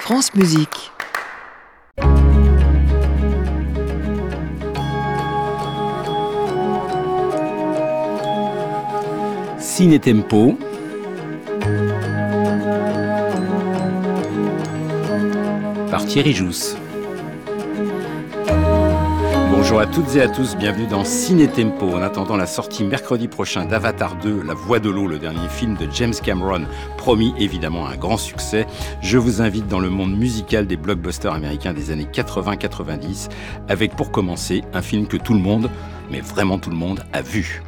France Musique. Ciné Tempo. Par Thierry Jousse. Bonjour à toutes et à tous, bienvenue dans Ciné Tempo. En attendant la sortie mercredi prochain d'Avatar 2, La Voix de l'eau, le dernier film de James Cameron, promis évidemment un grand succès, je vous invite dans le monde musical des blockbusters américains des années 80-90, avec pour commencer un film que tout le monde, mais vraiment tout le monde, a vu.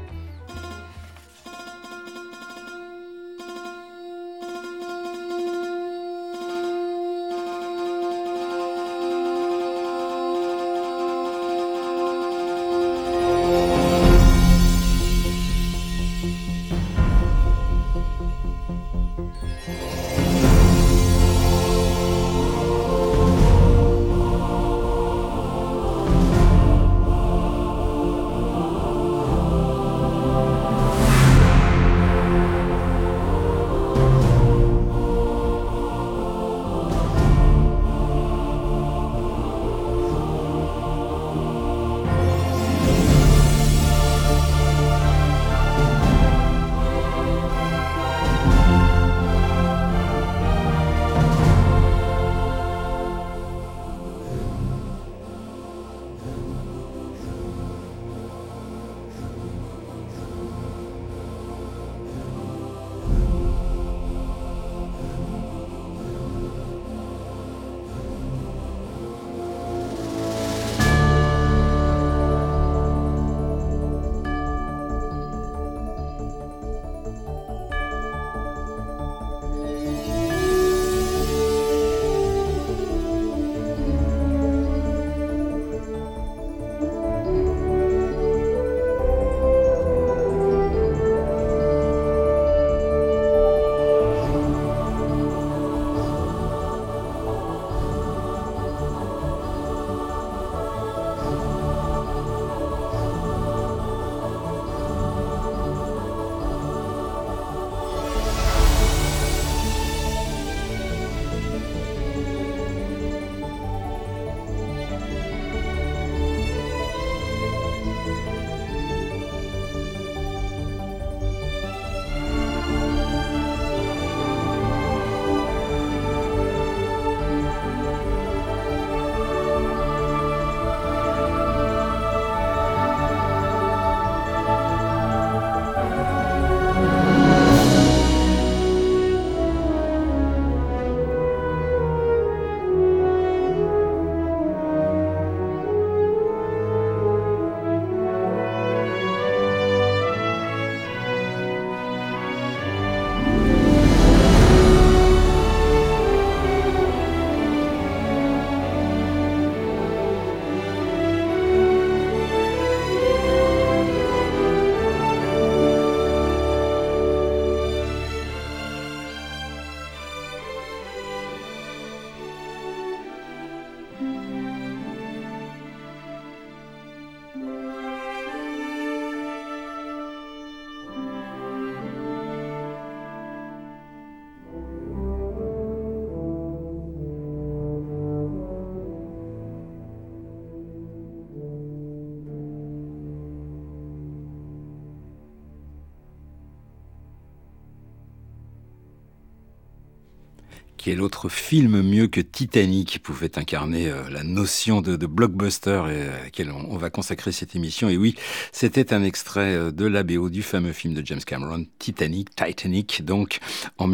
Quel autre film mieux que Titanic pouvait incarner la notion de blockbuster et à laquelle on va consacrer cette émission. Et oui, c'était un extrait de la BO du fameux film de James Cameron, Titanic, donc en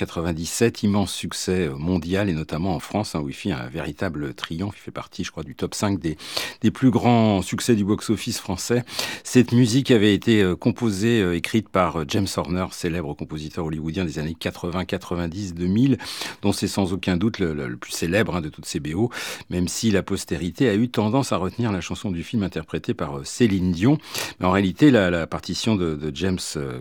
1997, immense succès mondial et notamment en France, où il fit un véritable triomphe. Il fait partie, je crois, du top 5 des plus grands succès du box-office français. Cette musique avait été composée, écrite par James Horner, célèbre compositeur hollywoodien des années 80, 90, 2000, dont c'est sans aucun doute le plus célèbre de toutes ces BO, même si la postérité a eu tendance à retenir la chanson du film interprétée par Céline Dion. Mais en réalité, la partition de James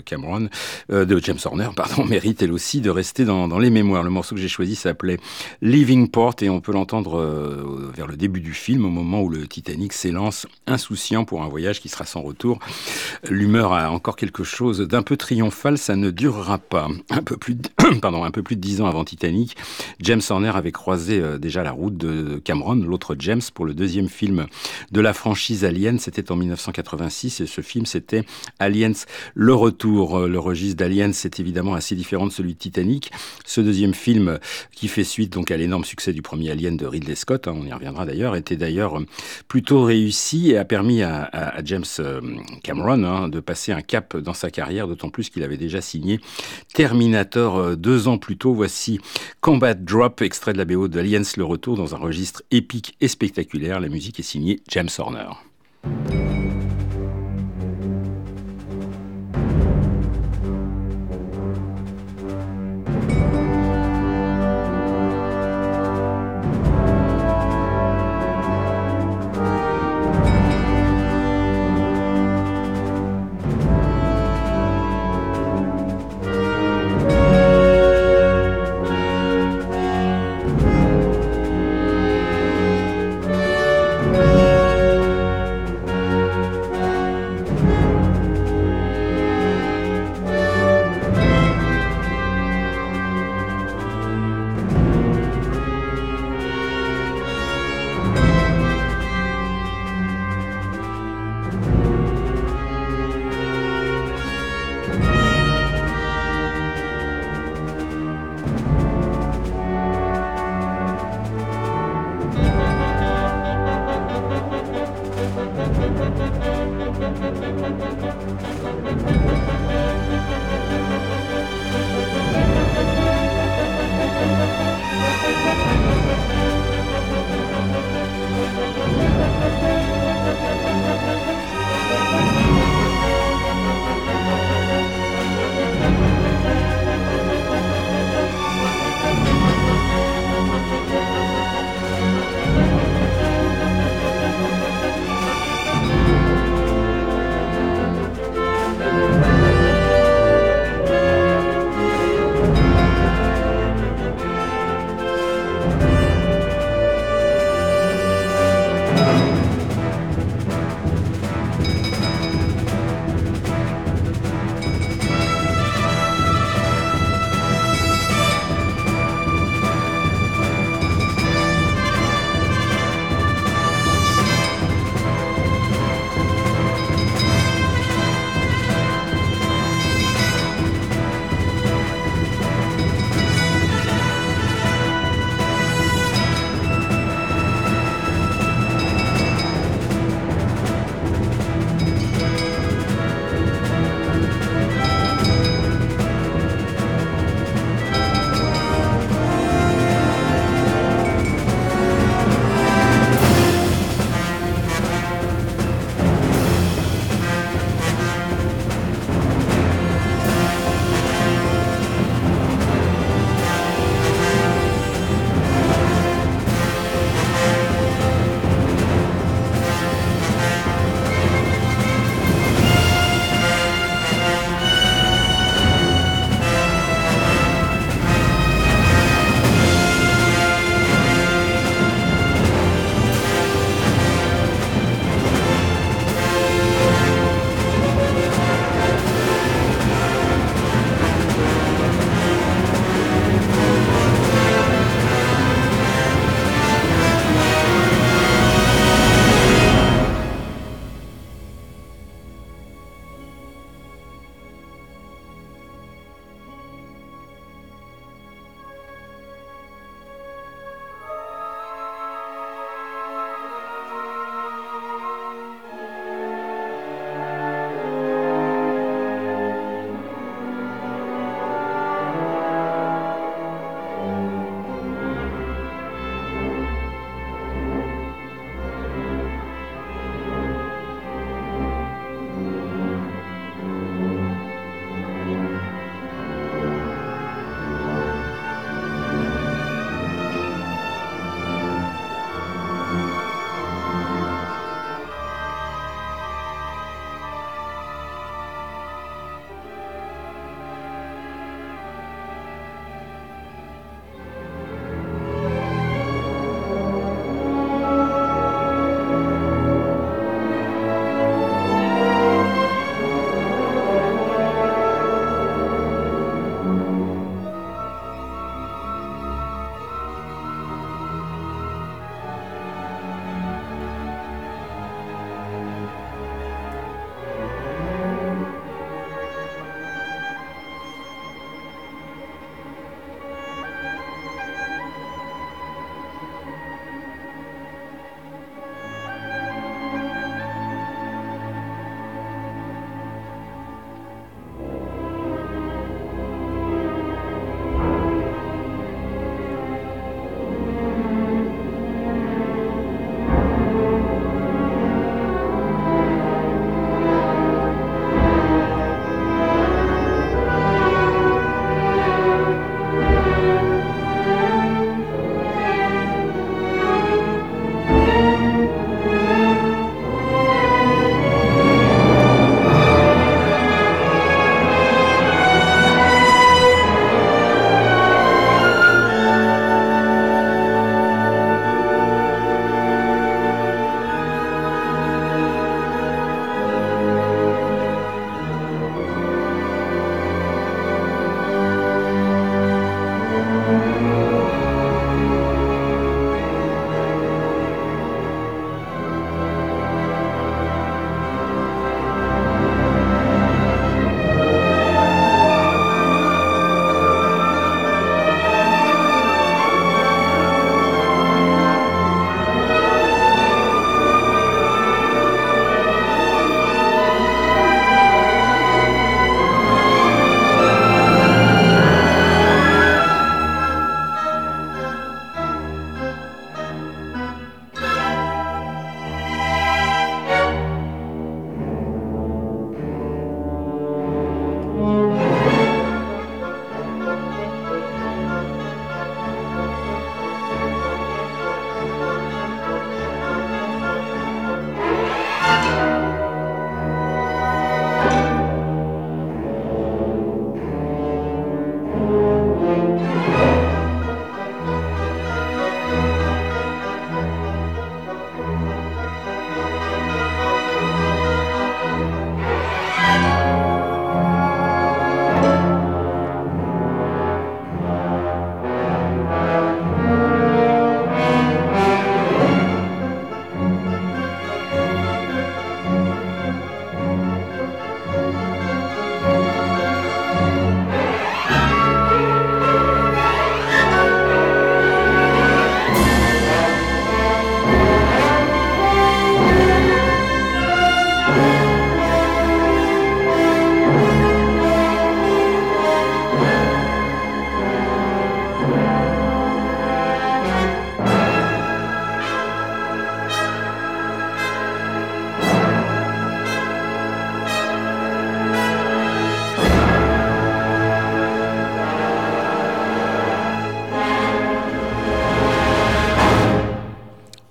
Horner, mérite elle aussi de rester dans les mémoires. Le morceau que j'ai choisi s'appelait Leaving Port et on peut l'entendre vers le début du film, au moment où le Titanic s'élance insouciant pour un voyage qui sera sans retour. L'humeur a encore quelque chose d'un peu triomphal, ça ne durera pas. Un peu plus de 10 ans avant Titanic, Titanic, James Horner avait croisé déjà la route de Cameron, l'autre James, pour le deuxième film de la franchise Alien. C'était en 1986 et ce film, c'était Aliens, le retour. Le registre d'Aliens est évidemment assez différent de celui de Titanic. Ce deuxième film, qui fait suite donc à l'énorme succès du premier Alien de Ridley Scott, on y reviendra d'ailleurs, était d'ailleurs plutôt réussi et a permis à James Cameron de passer un cap dans sa carrière, d'autant plus qu'il avait déjà signé Terminator 2 ans plus tôt. Voici Combat Drop, extrait de la BO d'Aliens le retour dans un registre épique et spectaculaire. La musique est signée James Horner.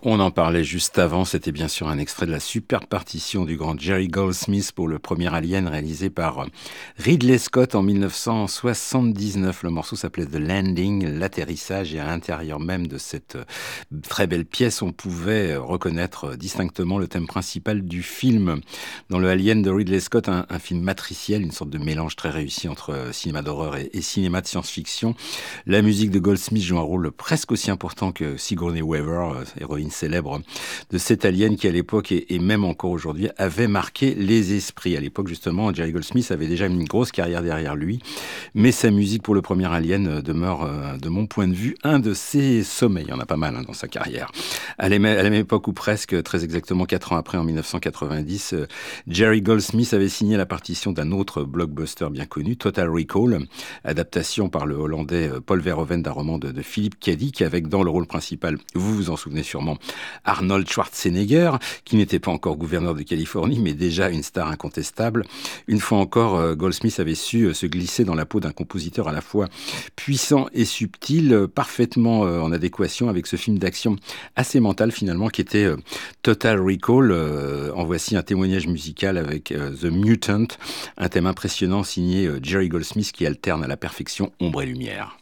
On en parlait juste avant, c'était bien sûr un extrait de la superbe partition du grand Jerry Goldsmith pour le premier Alien réalisé par Ridley Scott en 1979. Le morceau s'appelait The Landing, l'atterrissage, et à l'intérieur même de cette très belle pièce, on pouvait reconnaître distinctement le thème principal du film. Dans le Alien de Ridley Scott, un film matriciel, une sorte de mélange très réussi entre cinéma d'horreur et cinéma de science-fiction. La musique de Goldsmith joue un rôle presque aussi important que Sigourney Weaver, héroïne célèbre de cet Alien qui à l'époque et même encore aujourd'hui avait marqué les esprits. À l'époque justement, Jerry Goldsmith avait déjà une grosse carrière derrière lui, mais sa musique pour le premier Alien demeure de mon point de vue un de ses sommets. Il y en a pas mal dans sa carrière. À la même époque ou presque, très exactement 4 ans après, en 1990, Jerry Goldsmith avait signé la partition d'un autre blockbuster bien connu, Total Recall, adaptation par le Hollandais Paul Verhoeven d'un roman de Philip K. Dick, avec dans le rôle principal, vous vous en souvenez sûrement, Arnold Schwarzenegger, qui n'était pas encore gouverneur de Californie, mais déjà une star incontestable. Une fois encore, Goldsmith avait su se glisser dans la peau d'un compositeur à la fois puissant et subtil, parfaitement en adéquation avec ce film d'action assez mental finalement, qui était Total Recall. En voici un témoignage musical avec The Mutant, un thème impressionnant signé Jerry Goldsmith qui alterne à la perfection ombre et lumière.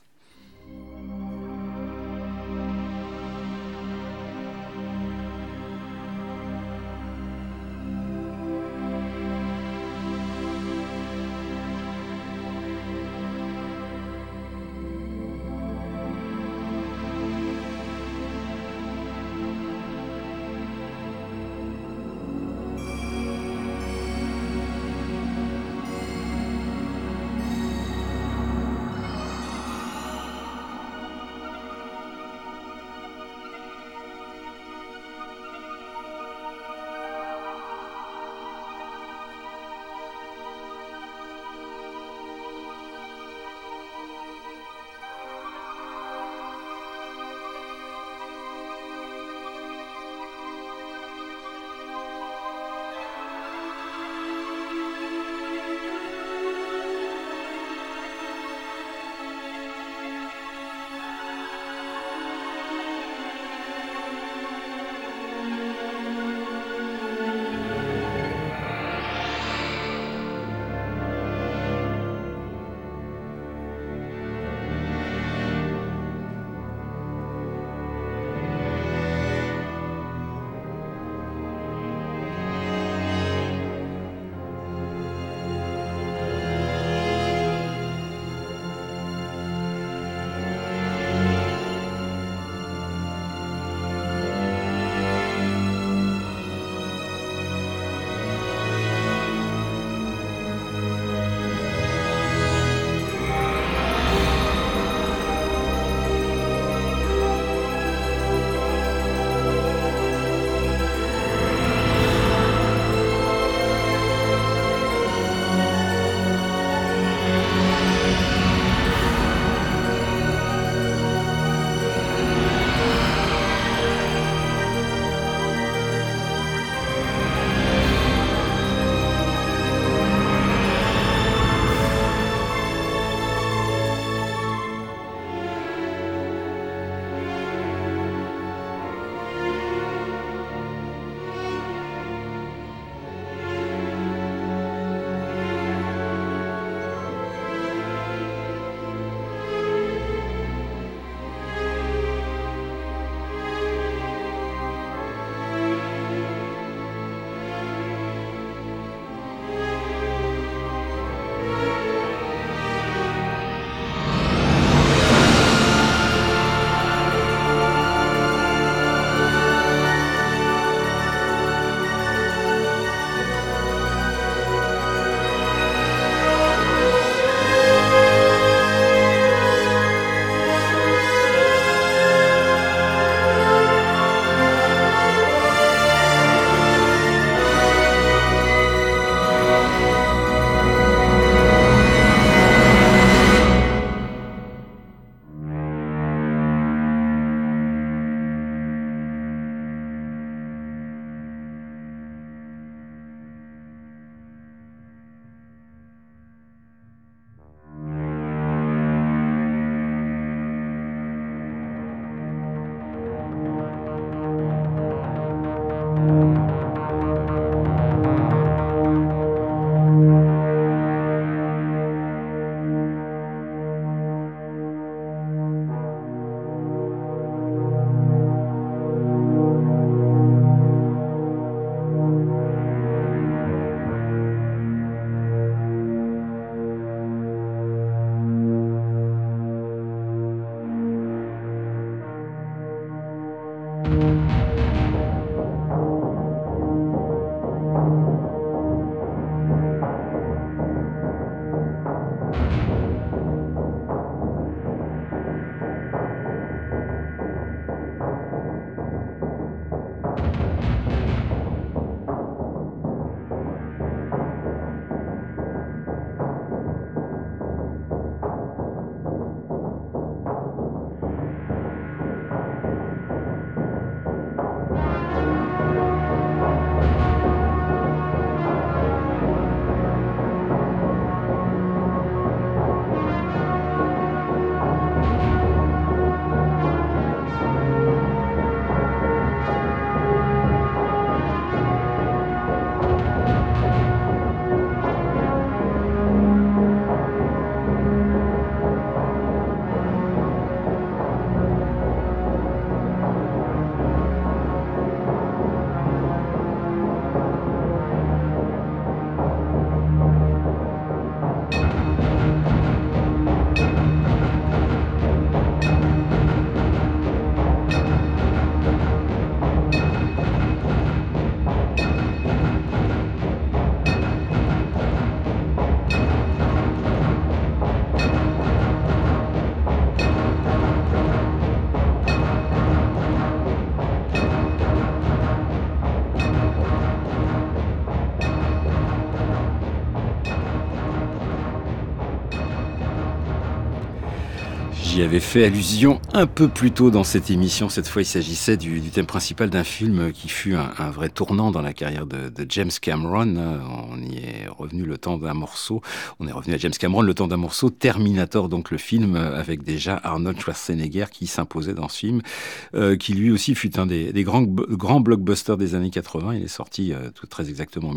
J'y avais fait allusion un peu plus tôt dans cette émission. Cette fois, il s'agissait du thème principal d'un film qui fut un vrai tournant dans la carrière de James Cameron. On y est revenu le temps d'un morceau. On est revenu à James Cameron le temps d'un morceau. Terminator, donc le film, avec déjà Arnold Schwarzenegger qui s'imposait dans ce film, qui lui aussi fut un des grands blockbusters des années 80. Il est sorti tout très exactement en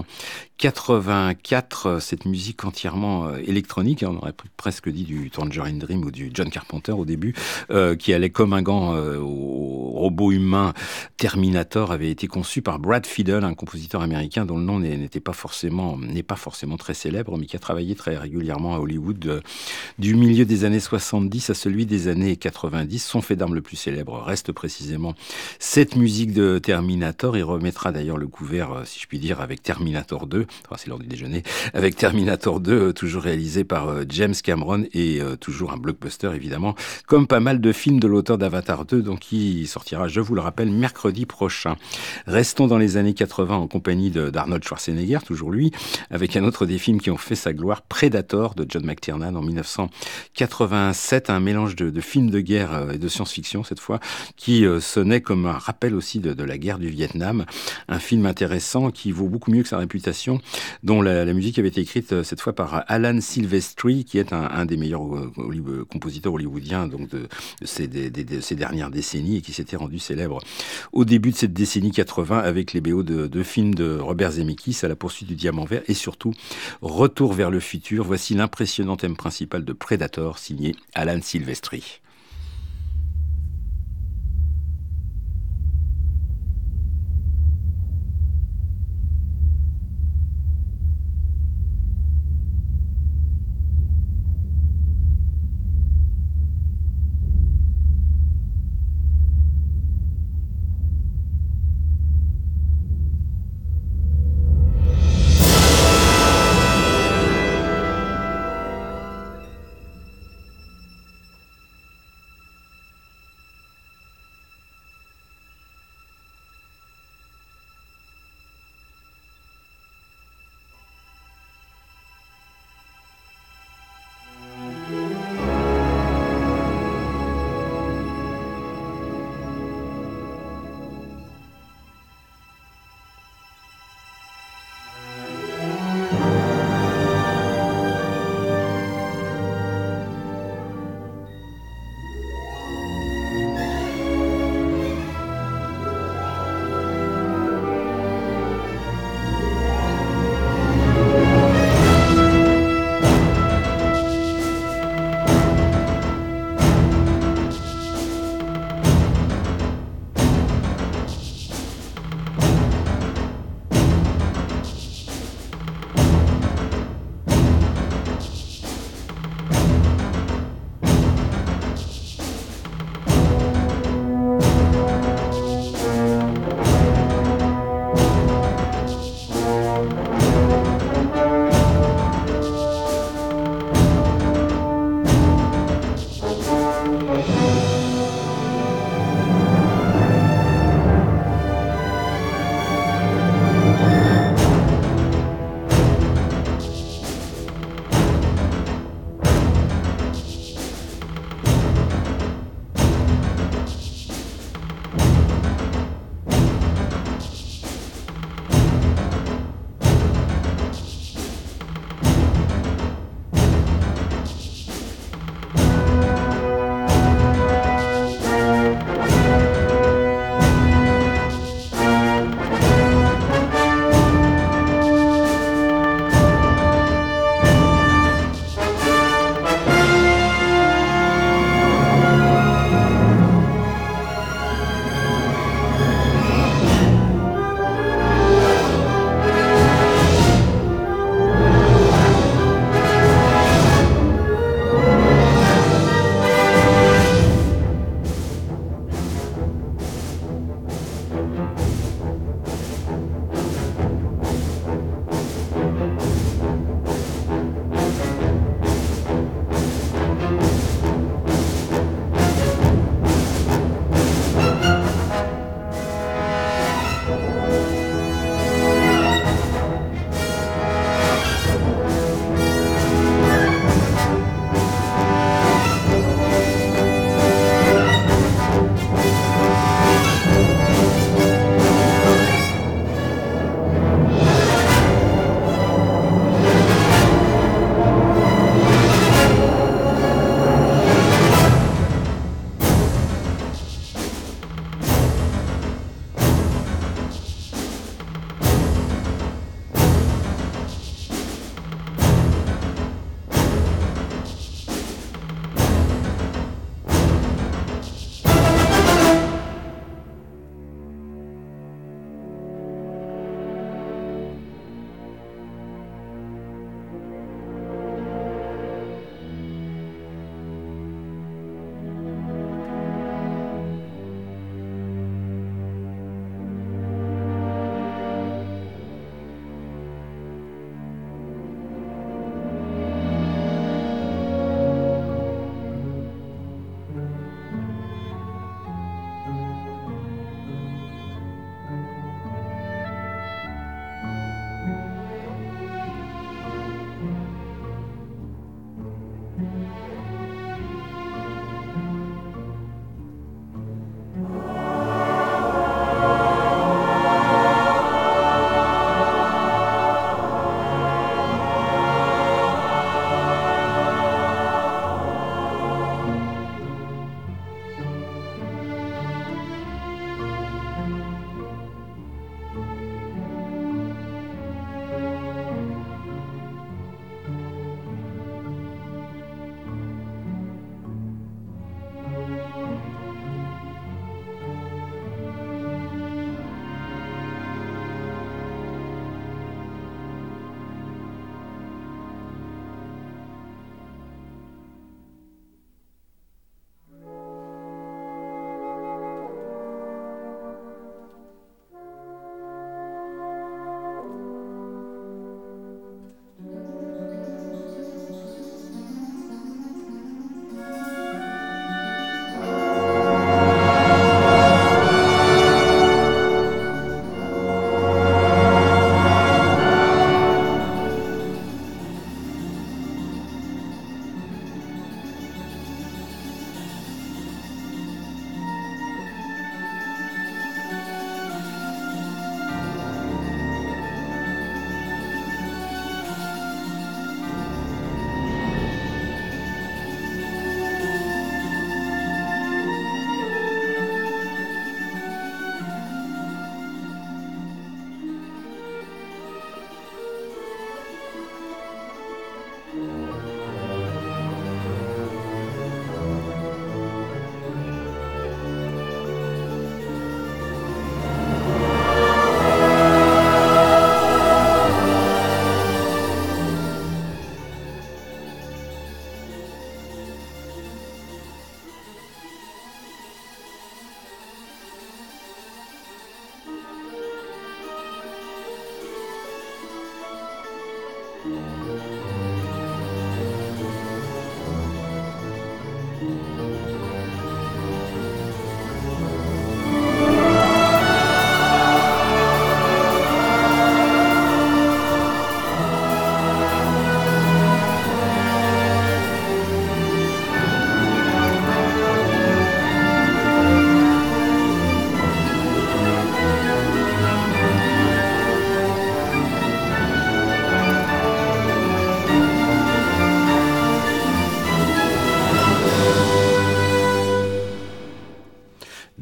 1984. Cette musique entièrement électronique, on aurait presque dit du Tangerine Dream ou du John Carpenter au début, qui allait comme un gant au robot humain. Terminator avait été conçu par Brad Fiedel, un compositeur américain dont le nom n'est pas forcément très célèbre, mais qui a travaillé très régulièrement à Hollywood du milieu des années 70 à celui des années 90. Son fait d'arme le plus célèbre reste précisément cette musique de Terminator. Il remettra d'ailleurs le couvert, si je puis dire, avec Terminator 2, enfin c'est l'heure du déjeuner, avec Terminator 2, toujours réalisé par James Cameron et toujours un blockbuster évidemment, comme pas mal de films de l'auteur d'Avatar 2, donc qui sortira, je vous le rappelle, mercredi prochain. Restons dans les années 80 en compagnie d'Arnold Schwarzenegger, toujours lui, avec un autre des films qui ont fait sa gloire, Predator de John McTiernan en 1987, un mélange de films de guerre et de science-fiction cette fois, qui sonnait comme un rappel aussi de la guerre du Vietnam. Un film intéressant qui vaut beaucoup mieux que sa réputation, dont la musique avait été écrite cette fois par Alan Silvestri, qui est un des meilleurs compositeurs hollywoodiens donc de ces dernières décennies et qui s'était rendu célèbre au début de cette décennie 80 avec les BO de films de Robert Zemeckis, À la poursuite du diamant vert et surtout Retour vers le futur. Voici l'impressionnant thème principal de Predator signé Alan Silvestri.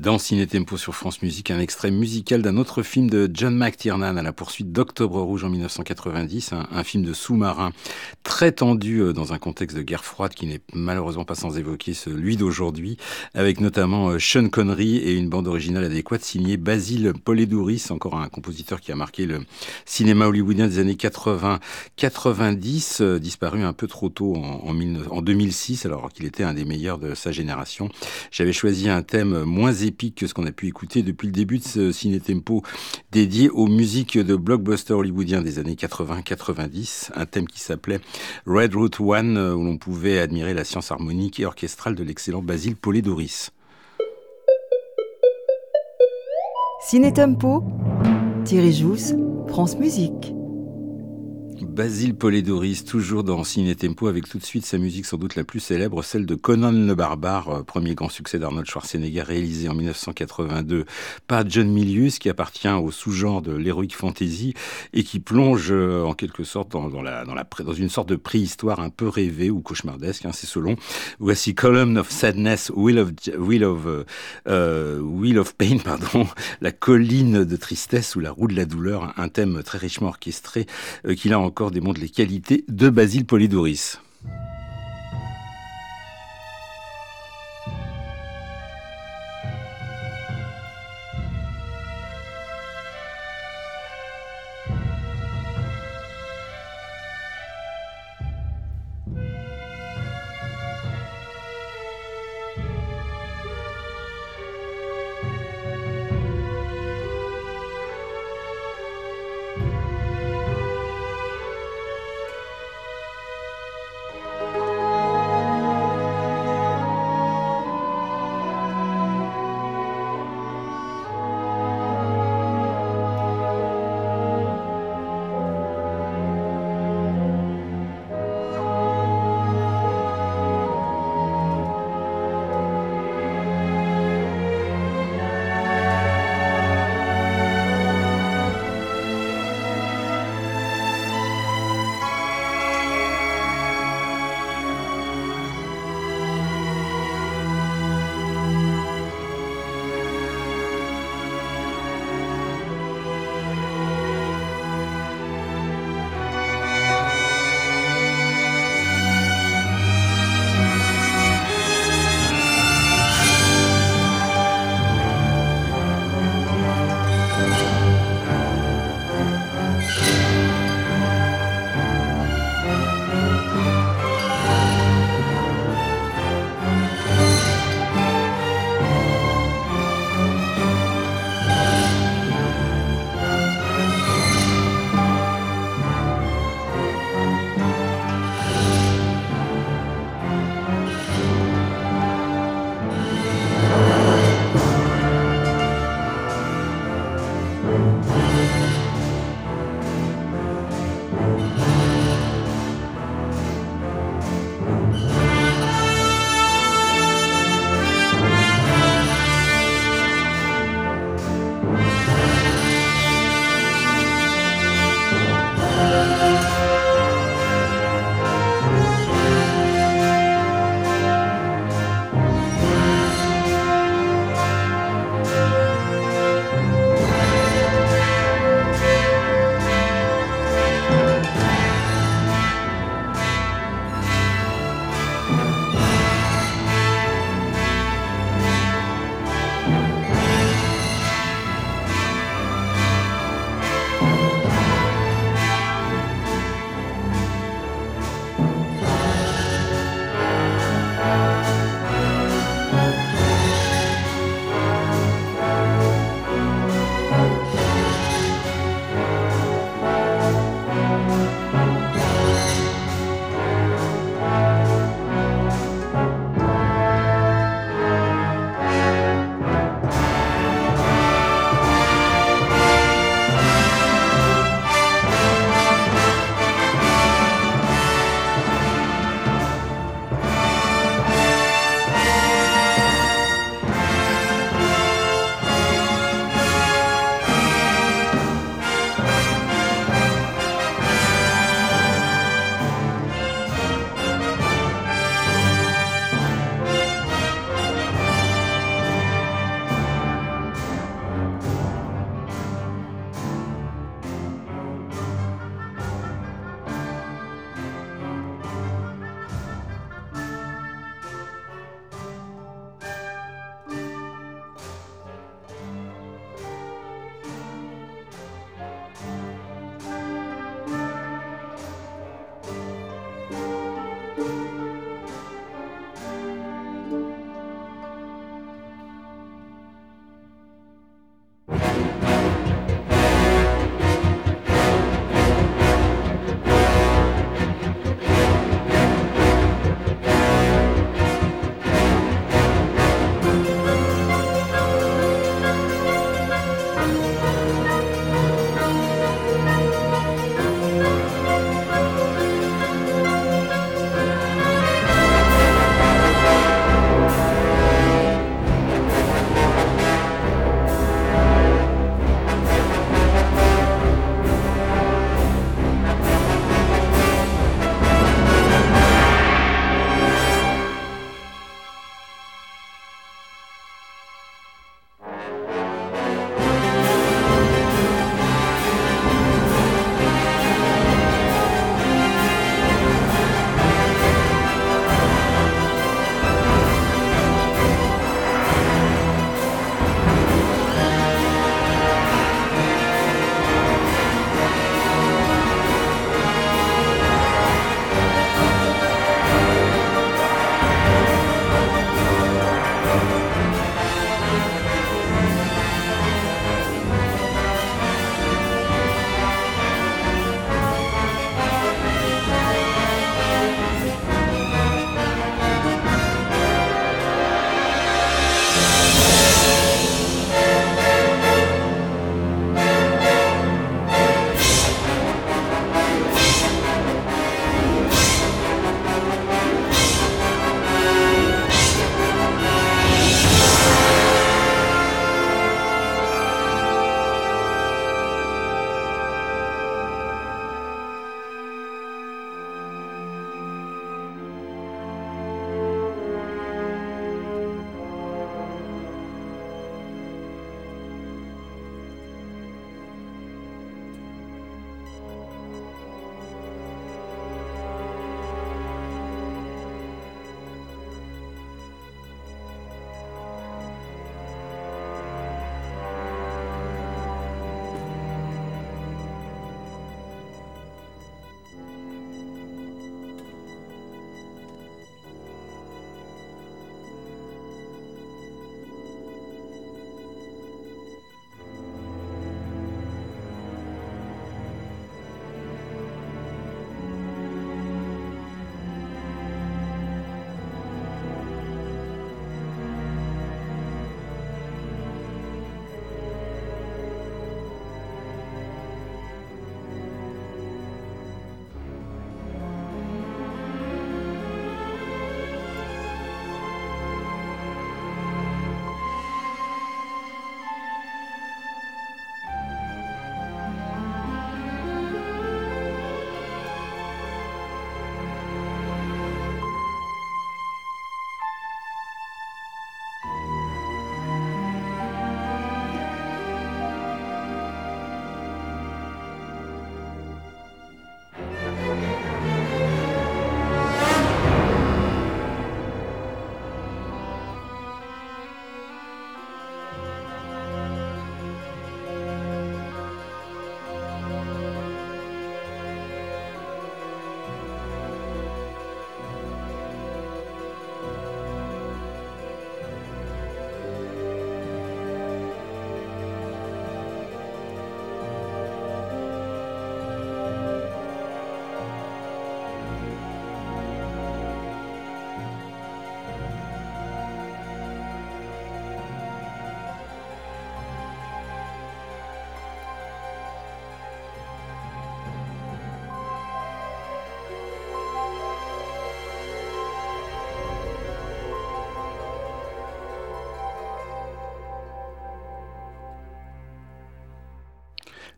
Dans Ciné Tempo sur France Musique, un extrait musical d'un autre film de John McTiernan, À la poursuite d'Octobre Rouge en 1990, un film de sous-marin très tendu dans un contexte de guerre froide qui n'est malheureusement pas sans évoquer celui d'aujourd'hui, avec notamment Sean Connery et une bande originale adéquate signée Basil Poledouris, encore un compositeur qui a marqué le cinéma hollywoodien des années 80-90, disparu un peu trop tôt en 2006, alors qu'il était un des meilleurs de sa génération. J'avais choisi un thème moins épique que ce qu'on a pu écouter depuis le début de ce ciné-tempo dédié aux musiques de blockbusters hollywoodiens des années 80-90, un thème qui s'appelait Red Route One, où l'on pouvait admirer la science harmonique et orchestrale de l'excellent Basil Poledouris. Ciné Tempo, Thierry Jousse, France Musique. Basil Poledouris, toujours dans Ciné Tempo, avec tout de suite sa musique sans doute la plus célèbre, celle de Conan le Barbare, premier grand succès d'Arnold Schwarzenegger, réalisé en 1982 par John Milius, qui appartient au sous-genre de l'heroic fantasy et qui plonge en quelque sorte dans une sorte de préhistoire un peu rêvée ou cauchemardesque, c'est selon. Voici Column of Sadness, Wheel of Pain, la colline de tristesse ou la roue de la douleur, un thème très richement orchestré qui là encore démontre les qualités de Basil Poledouris.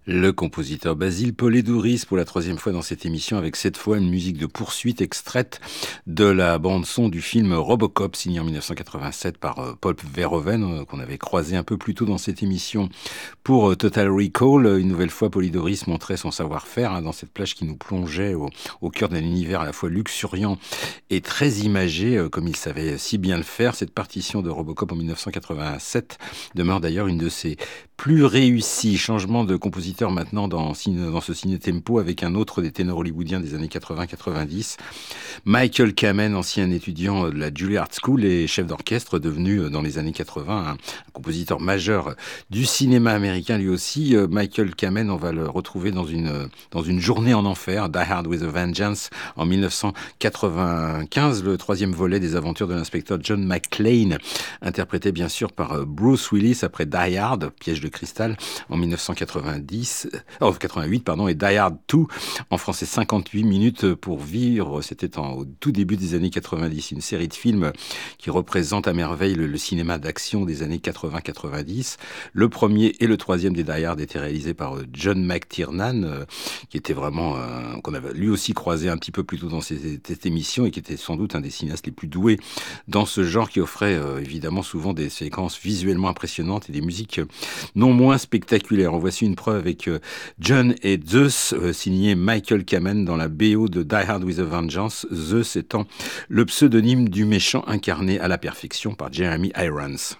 Le compositeur Basile Polidouris pour la troisième fois dans cette émission avec cette fois une musique de poursuite extraite de la bande-son du film Robocop signé en 1987 par Paul Verhoeven qu'on avait croisé un peu plus tôt dans cette émission pour Total Recall. Une nouvelle fois Polidouris montrait son savoir-faire dans cette plage qui nous plongeait au cœur d'un univers à la fois luxuriant et très imagé comme il savait si bien le faire. Cette partition de Robocop en 1987 demeure d'ailleurs une de ses plus réussi. Changement de compositeur maintenant dans ce ciné-tempo avec un autre des ténors hollywoodiens des années 80-90. Michael Kamen, ancien étudiant de la Juilliard School et chef d'orchestre, devenu dans les années 80 un compositeur majeur du cinéma américain lui aussi. Michael Kamen, on va le retrouver dans une journée en enfer, Die Hard with a Vengeance, en 1995, le troisième volet des aventures de l'inspecteur John McClane, interprété bien sûr par Bruce Willis après Die Hard, Piège de cristal, en 88, et Die Hard 2, en français 58 minutes pour vivre, c'était au tout début des années 90, une série de films qui représente à merveille le cinéma d'action des années 80-90. Le premier et le troisième des Die Hard étaient réalisés par John McTiernan, qui était vraiment, qu'on avait lui aussi croisé un petit peu plus tôt dans cette émission et qui était sans doute un des cinéastes les plus doués dans ce genre, qui offrait évidemment souvent des séquences visuellement impressionnantes et des musiques non moins spectaculaires. En voici une preuve avec John et Zeus, signé Michael Kamen dans la BO de Die Hard with a Vengeance, Zeus étant le pseudonyme du méchant incarné à la perfection par Jeremy Irons.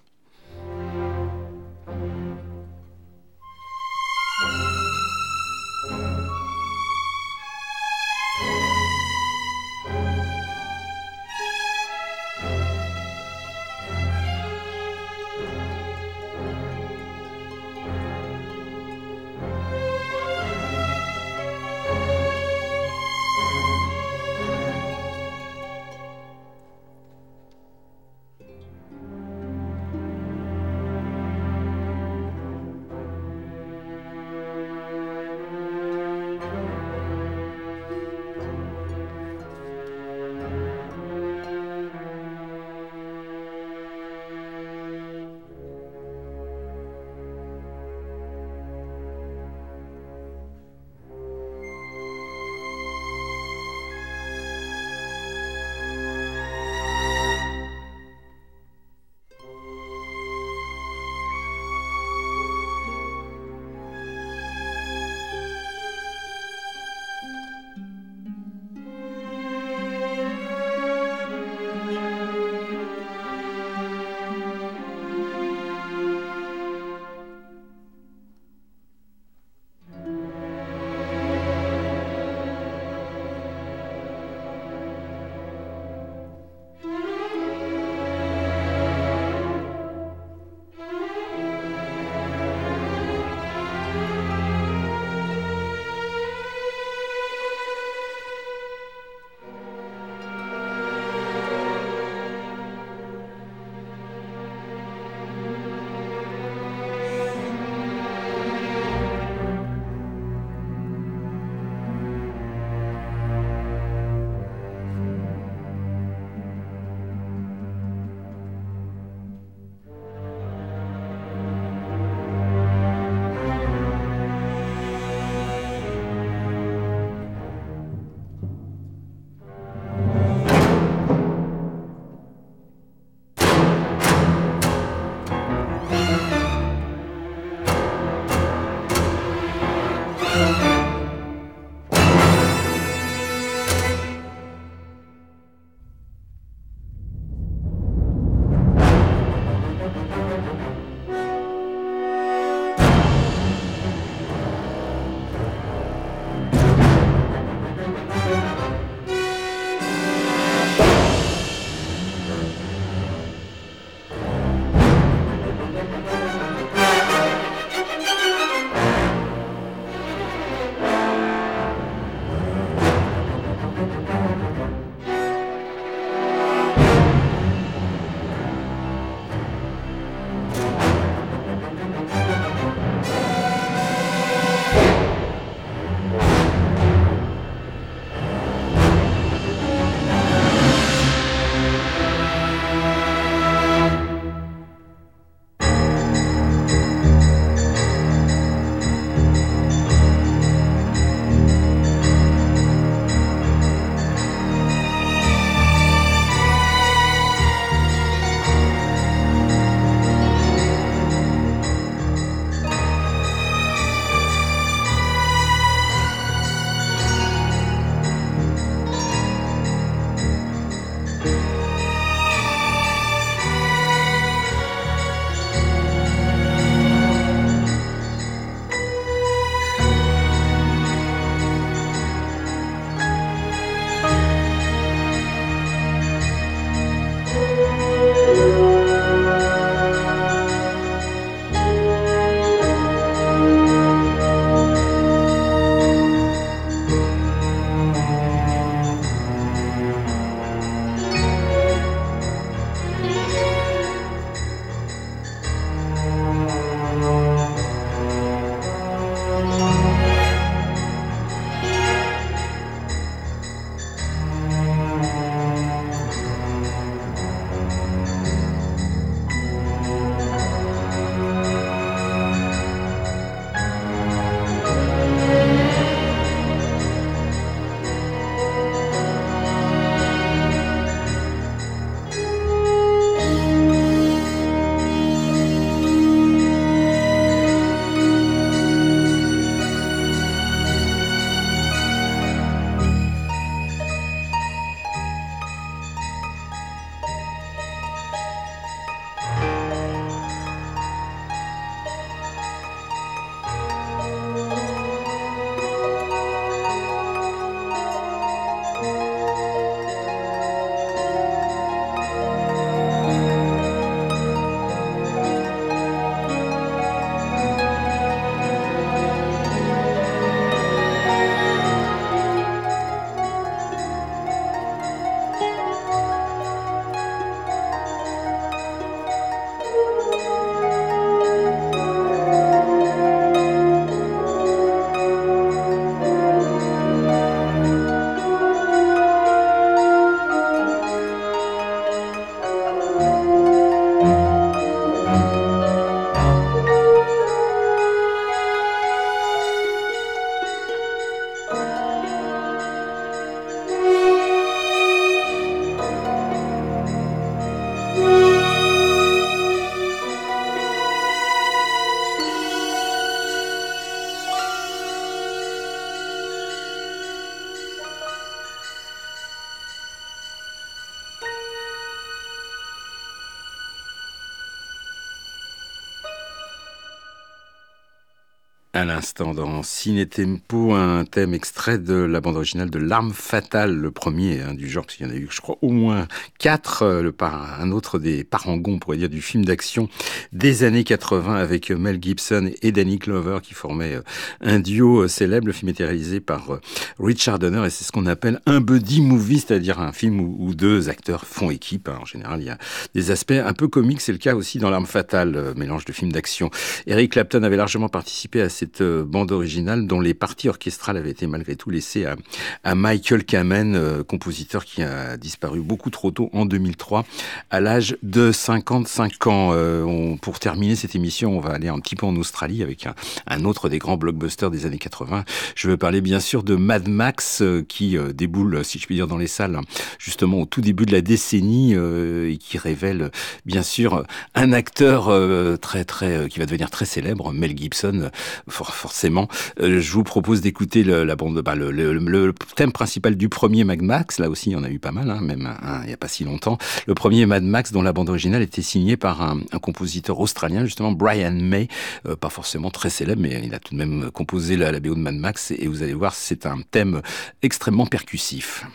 À l'instant, dans Ciné Tempo, un thème extrait de la bande originale de L'Arme Fatale, le premier du genre, parce qu'il y en a eu, je crois, au moins 4, un autre des parangons, on pourrait dire, du film d'action des années 80 avec Mel Gibson et Danny Glover qui formaient un duo célèbre. Le film était réalisé par Richard Donner et c'est ce qu'on appelle un buddy movie, c'est-à-dire un film où deux acteurs font équipe. En général, il y a des aspects un peu comiques, c'est le cas aussi dans L'Arme Fatale, mélange de films d'action. Eric Clapton avait largement participé à cette bande originale dont les parties orchestrales avaient été malgré tout laissées à Michael Kamen, compositeur qui a disparu beaucoup trop tôt en 2003 à l'âge de 55 ans. Pour terminer cette émission, on va aller un petit peu en Australie avec un autre des grands blockbusters des années 80. Je veux parler bien sûr de Mad Max qui déboule, si je puis dire, dans les salles justement au tout début de la décennie et qui révèle bien sûr un acteur qui va devenir très célèbre, Mel Gibson, forcément. Je vous propose d'écouter le thème principal du premier Mad Max. Là aussi, il y en a eu pas mal, même il n'y a pas si longtemps. Le premier Mad Max dont la bande originale était signée par un compositeur australien, justement Brian May, pas forcément très célèbre, mais il a tout de même composé la BO de Mad Max et vous allez voir, c'est un thème extrêmement percussif.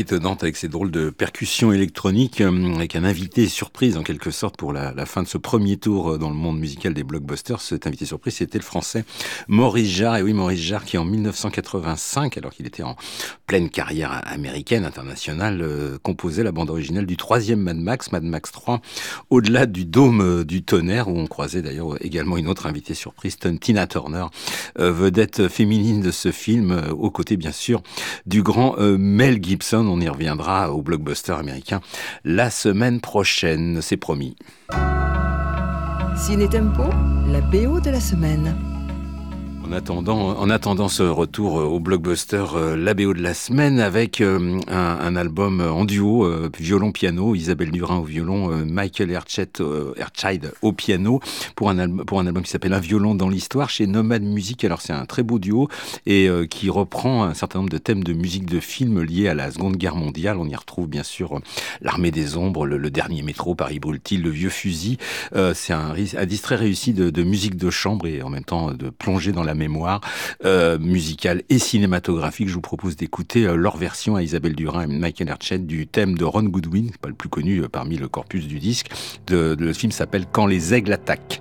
étonnante avec ses drôles de percussions électroniques, avec un invité surprise en quelque sorte pour la fin de ce premier tour dans le monde musical des blockbusters. Cet invité surprise, c'était le français Maurice Jarre. Et oui, Maurice Jarre qui en 1985, alors qu'il était en pleine carrière américaine, internationale, composait la bande originale du troisième Mad Max 3, au-delà du dôme du tonnerre, où on croisait d'ailleurs également une autre invitée surprise, Tina Turner, vedette féminine de ce film, aux côtés bien sûr du grand Mel Gibson. On y reviendra au blockbuster américain la semaine prochaine, c'est promis. Ciné Tempo, la BO de la semaine. En attendant ce retour au blockbuster, la BO de la semaine, avec un album en duo, violon-piano, Isabelle Durin au violon, Michael Ertscheid au piano, pour un album qui s'appelle Un violon dans l'histoire, chez Nomad Music. Alors c'est un très beau duo, et qui reprend un certain nombre de thèmes de musique de films liés à la Seconde Guerre mondiale. On y retrouve bien sûr L'Armée des Ombres, le Dernier Métro, Paris brûle-t-il, Le Vieux Fusil. C'est un disque très réussi de musique de chambre, et en même temps de plonger dans la mémoire musicale et cinématographique. Je vous propose d'écouter leur version à Isabelle Durin et Michael Ertscheid du thème de Ron Goodwin, pas le plus connu parmi le corpus du disque. Le film s'appelle Quand les aigles attaquent.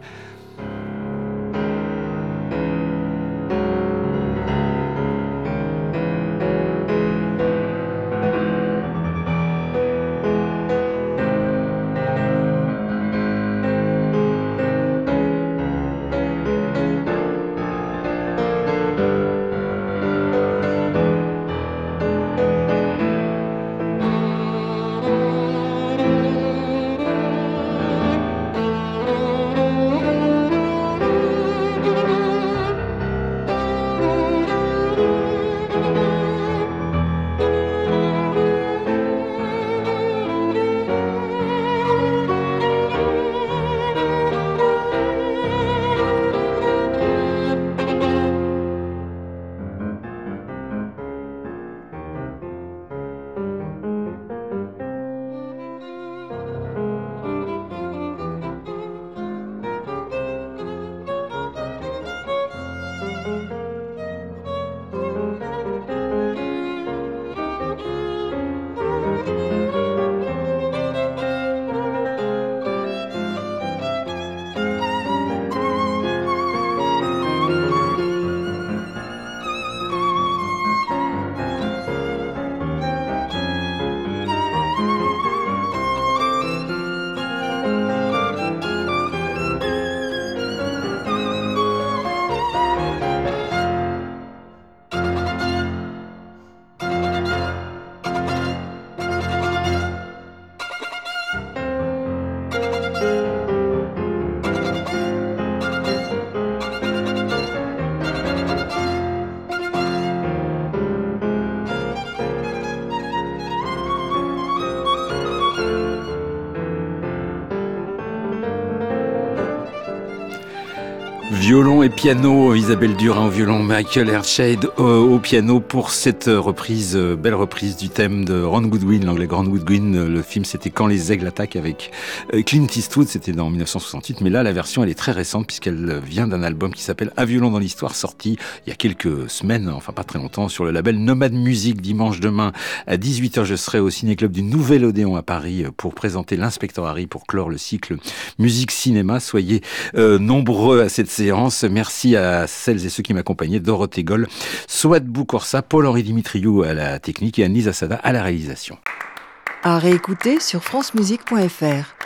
Violon et piano, Isabelle Durin au violon, Michael Ertscheid au piano pour cette reprise, belle reprise du thème de Ron Goodwin, l'anglais Ron Goodwin. Le film c'était Quand les aigles attaquent avec Clint Eastwood, c'était en 1968, mais là la version elle est très récente puisqu'elle vient d'un album qui s'appelle Un violon dans l'histoire, sorti il y a quelques semaines, enfin pas très longtemps, sur le label Nomad Music. Dimanche demain à 18h, je serai au Ciné-Club du Nouvel Odéon à Paris pour présenter l'Inspecteur Harry, pour clore le cycle musique-cinéma. Soyez nombreux à cette séance. Merci à celles et ceux qui m'accompagnaient, Dorothée Goll, Souad Boukorsa, Paul-Henri Dimitriou à la technique et Anne-Lise Assada à la réalisation. À réécouter sur francemusique.fr.